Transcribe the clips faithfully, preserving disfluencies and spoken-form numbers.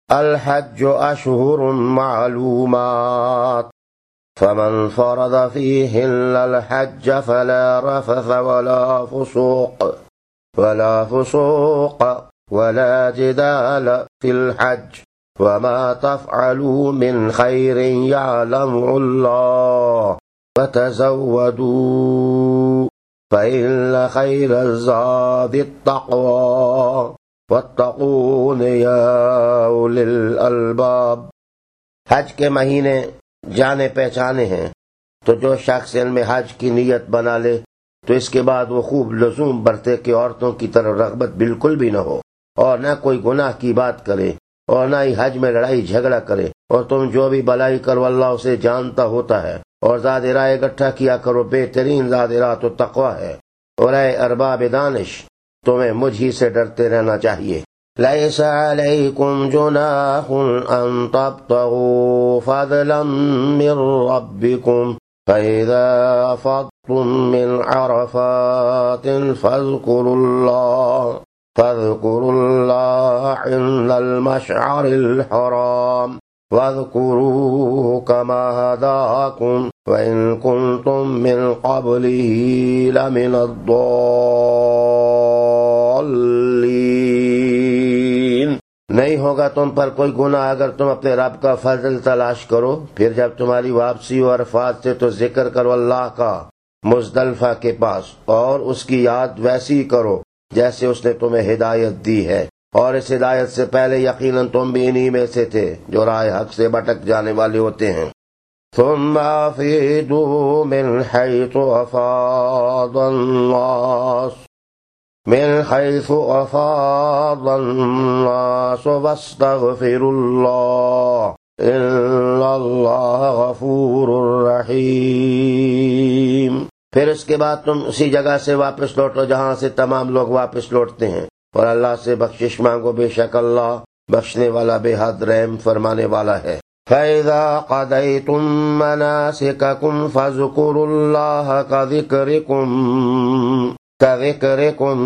الحج اشہر معلومات فمن فرض فیہن الحج فلا رفث ولا فسوق ولا فسوق ولا جدال فی الحج وما تفعلوا من خیر یعلمہ اللہ وتزودوا فإن خیر الزاد التقوى واتقون یا اولی الالباب۔ حج کے مہینے جانے پہچانے ہیں، تو جو شخص ان میں حج کی نیت بنا لے تو اس کے بعد وہ خوب لزوم برتے کہ عورتوں کی طرف رغبت بالکل بھی نہ ہو، اور نہ کوئی گناہ کی بات کرے، اور نہ ہی حج میں لڑائی جھگڑا کرے، اور تم جو بھی بلائی کرو اللہ اسے جانتا ہوتا ہے، اور زاد راہ اکٹھا کیا کرو، بہترین زاد راہ تو تقوی ہے، اور اے ارباب دانش تمہیں مجھ ہی سے ڈرتے رہنا چاہیے۔ لیس علیکم جناح ان تبتغوا فضلا من ربکم فإذا أفضتم من عرفات فاذكروا الله فاذكروا الله عند المشعر الحرام واذكروه كما هداكم وإن كنتم من قبله لمن الضالين۔ نہیں ہوگا تم پر کوئی گناہ اگر تم اپنے رب کا فضل تلاش کرو، پھر جب تمہاری واپسی ہو عرفات سے تو ذکر کرو اللہ کا مزدلفہ کے پاس، اور اس کی یاد ویسی کرو جیسے اس نے تمہیں ہدایت دی ہے، اور اس ہدایت سے پہلے یقیناً تم بھی انہی میں سے تھے جو راہ حق سے بھٹک جانے والے ہوتے ہیں۔ ثم افیدوا من حیث افاض الناس من حیث افاض الناس واستغفروا اللہ ان اللہ غفور رحیم۔ پھر اس کے بعد تم اسی جگہ سے واپس لوٹو جہاں سے تمام لوگ واپس لوٹتے ہیں، اور اللہ سے بخشش مانگو، بے شک اللہ بخشنے والا بے حد رحم فرمانے والا ہے۔ فَإِذَا قَضَيْتُم مَّنَاسِكَكُمْ فَاذْكُرُوا اللَّهَ كَذِكْرِكُمْ كَذِكْرِكُمْ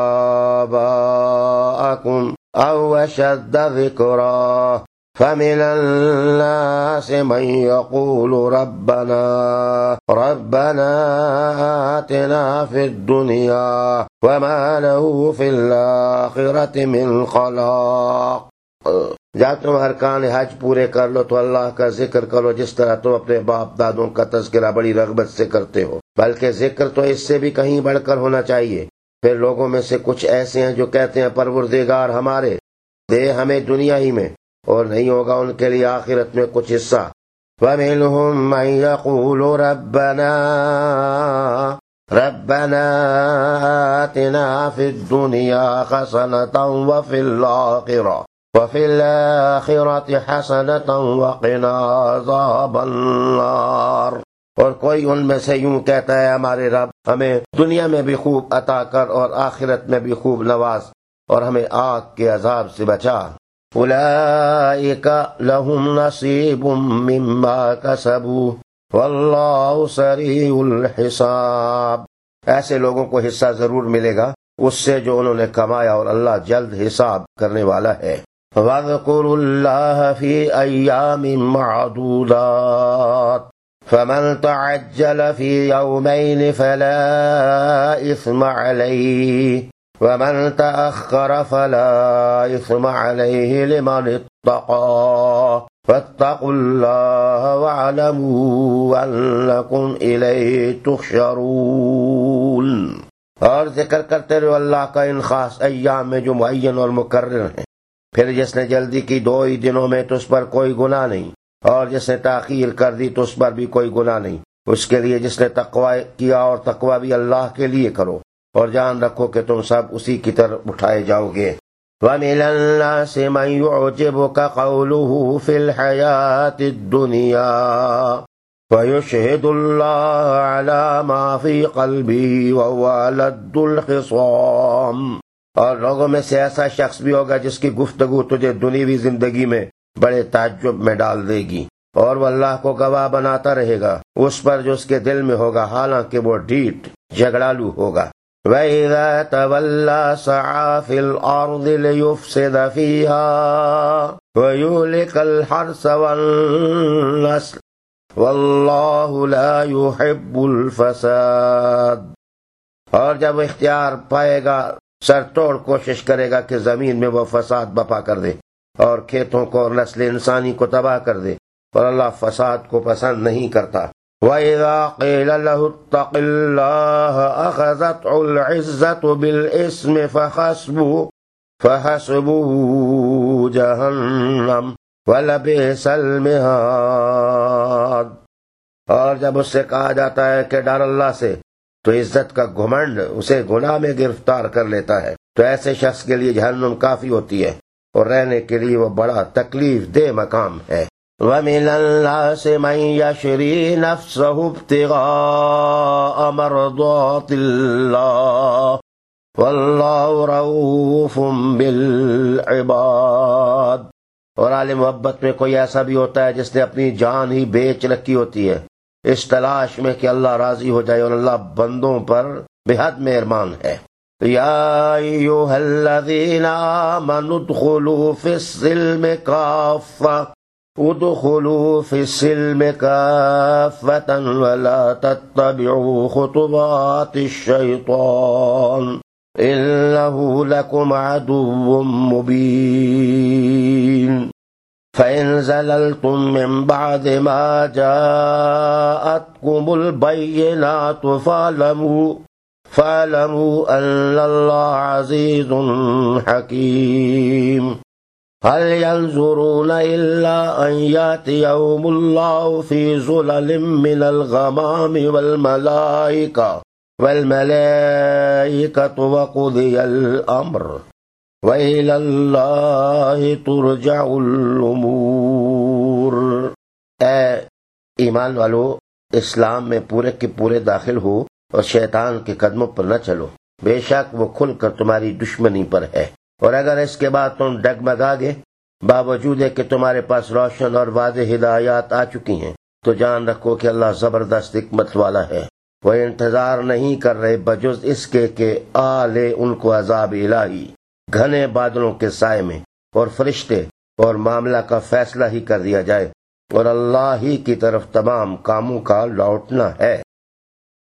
آبَاءَكُمْ أَوْ أَشَدَّ ذِكْرًا فَمِنَ النَّاسِ مَن يَقُولُ رَبَّنَا رَبَّنَا آتِنَا فِي الدُّنْيَا وَمَا لَهُ فِي الْآخِرَةِ مِنْ خَلَاقٍ۔ جب تم ارکان حج پورے کر لو تو اللہ کا ذکر کرو جس طرح تم اپنے باپ دادوں کا تذکرہ بڑی رغبت سے کرتے ہو، بلکہ ذکر تو اس سے بھی کہیں بڑھ کر ہونا چاہیے۔ پھر لوگوں میں سے کچھ ایسے ہیں جو کہتے ہیں پروردگار ہمارے دے ہمیں دنیا ہی میں، اور نہیں ہوگا ان کے لیے آخرت میں کچھ حصہ۔ وَمِنْهُمْ مَنْ يَقُولُ رَبَّنَا رَبَّنَا آتِنَا فِي الدُّنْيَا حَسَنَةً وَفِي الْآخِرَةِ وَفِي الْآخِرَةِ حَسَنَةً وَقِنَا عَذَابَ النَّارِ۔ اور کوئی ان میں سے یوں کہتا ہے ہمارے رب ہمیں دنیا میں بھی خوب عطا کر اور آخرت میں بھی خوب نواز، اور ہمیں آگ کے عذاب سے بچا۔ أولئك لهم نصیب مما كسبوا واللہ سریع الحساب۔ ایسے لوگوں کو حصہ ضرور ملے گا اس سے جو انہوں نے کمایا، اور اللہ جلد حساب کرنے والا ہے۔ وَاذْكُرُوا اللَّهَ فِي أَيَّامٍ مَّعْدُودَاتٍ فَمَن تَعَجَّلَ فِي يَوْمَيْنِ فَلَا إِثْمَ عَلَيْهِ وَمَن تَأَخَّرَ فَلَا إِثْمَ عَلَيْهِ لِمَنِ اتَّقَىٰ فَاتَّقُوا اللَّهَ وَاعْلَمُوا أَنَّكُمْ إِلَيْهِ تُحْشَرُونَ۔ اور ذکر کرتے رہو اللہ کا ان خاص ایام میں جو معین اور مقرر ہیں۔ پھر جس نے جلدی کی دو ہی دنوں میں تو اس پر کوئی گناہ نہیں، اور جس نے تاخیر کر دی تو اس پر بھی کوئی گناہ نہیں، اس کے لیے جس نے تقوی کیا، اور تقوی بھی اللہ کے لیے کرو، اور جان رکھو کہ تم سب اسی کی طرف اٹھائے جاؤ گے۔ وَمِنَ النَّاسِ مَن يُعْجِبُكَ قَوْلُهُ فِي الْحَيَاةِ الدُّنْيَا وَيُشْهِدُ اللَّهَ عَلَى مَا فِي قَلْبِهِ وَهُوَ أَلَدُّ الْخِصَامِ۔ اور لوگوں میں سے ایسا شخص بھی ہوگا جس کی گفتگو تجھے دنیوی زندگی میں بڑے تعجب میں ڈال دے گی، اور وہ اللہ کو گواہ بناتا رہے گا اس پر جو اس کے دل میں ہوگا، حالانکہ وہ ڈھیٹ جھگڑالو ہوگا۔ وَإِذَا تَوَلَّى سَعَىٰ فِي الْأَرْضِ لِيُفْسِدَ فِيهَا وَيُهْلِكَ الْحَرْثَ وَالنَّسْلَ وَاللَّهُ لَا يُحِبُّ الْفَسَادَ۔ اور جب اختیار پائے گا سر توڑ کوشش کرے گا کہ زمین میں وہ فساد بپا کر دے اور کھیتوں کو اور نسل انسانی کو تباہ کر دے، اور اللہ فساد کو پسند نہیں کرتا۔ وَإِذَا قِيلَ لَهُ اتَّقِ اللَّهَ أَخَذَتْهُ الْعِزَّةُ بِالْإِثْمِ فَحَسْبُهُ فَحَسْبُهُ جَهَنَّمُ وَلَبِئْسَ الْمِهَادُ۔ اور جب اس سے کہا جاتا ہے کہ ڈر اللہ سے، تو عزت کا گھمنڈ اسے گناہ میں گرفتار کر لیتا ہے، تو ایسے شخص کے لیے جہنم کافی ہوتی ہے، اور رہنے کے لیے وہ بڑا تکلیف دہ مقام ہے۔ وَمِنَ النَّاسِ مَن يَشْرِي نَفْسَهُ ابْتِغَاءَ مَرْضَاتِ اللَّهِ وَاللَّهُ رَءُوفٌ بِالْعِبَادِ۔ اور عالم محبت میں کوئی ایسا بھی ہوتا ہے جس نے اپنی جان ہی بیچ رکھی ہوتی ہے اس تلاش میں کہ اللہ راضی ہو جائے، اور اللہ بندوں پر بے حد مہربان ہے۔ یا ایھا الذین آمنوا ادخلوا فی السلم کافۃ ادخلوا فی السلم کافۃ ولا تتبعوا خطوات الشیطان انہ لکم عدو مبین۔ فَإِن زَلَلْتُم مِّن بَعْدِ مَا جَاءَتْكُمُ الْبَيِّنَاتُ فَاعْلَمُوا فَاعْلَمُوا أَنَّ اللَّهَ عَزِيزٌ حَكِيمٌ۔ هَلْ يَنظُرُونَ إِلَّا أَن يَأْتِيَهُمُ اللَّهُ فِي ظُلَلٍ مِّنَ الْغَمَامِ وَالْمَلَائِكَةُ وَالْمَلَائِكَةُ وَقُضِيَ الْأَمْرُ وَإِلَى اللَّهِ تُرْجَعُ الْأُمُورُ۔ اے ایمان والو، اسلام میں پورے کے پورے داخل ہو اور شیطان کے قدموں پر نہ چلو، بے شک وہ کھل کر تمہاری دشمنی پر ہے، اور اگر اس کے بعد تم ڈگمگا گے باوجود ہے کہ تمہارے پاس روشن اور واضح ہدایات آ چکی ہیں، تو جان رکھو کہ اللہ زبردست حکمت والا ہے۔ وہ انتظار نہیں کر رہے بجز اس کے کہ آ لے ان کو عذاب الہی گھنے بادلوں کے سائے میں، اور فرشتے اور معاملہ کا فیصلہ ہی کر دیا جائے، اور اللہ ہی کی طرف تمام کاموں کا لوٹنا ہے۔